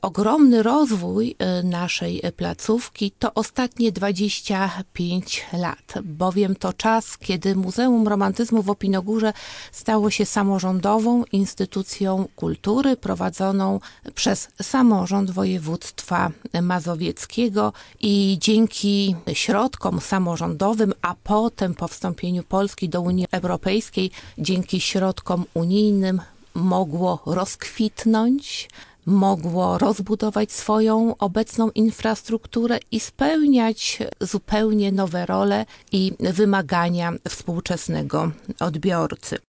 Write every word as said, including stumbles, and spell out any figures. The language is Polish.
ogromny rozwój naszej placówki to ostatnie dwadzieścia pięć lat, bowiem to czas, kiedy Muzeum Romantyzmu w Opinogórze stało się samorządową instytucją kultury prowadzoną przez samorząd województwa mazowieckiego i dzięki środkom samorządowym, a potem po wstąpieniu Polski do Unii Europejskiej, dzięki środkom unijnym mogło rozkwitnąć, mogło rozbudować swoją obecną infrastrukturę i spełniać zupełnie nowe role i wymagania współczesnego odbiorcy.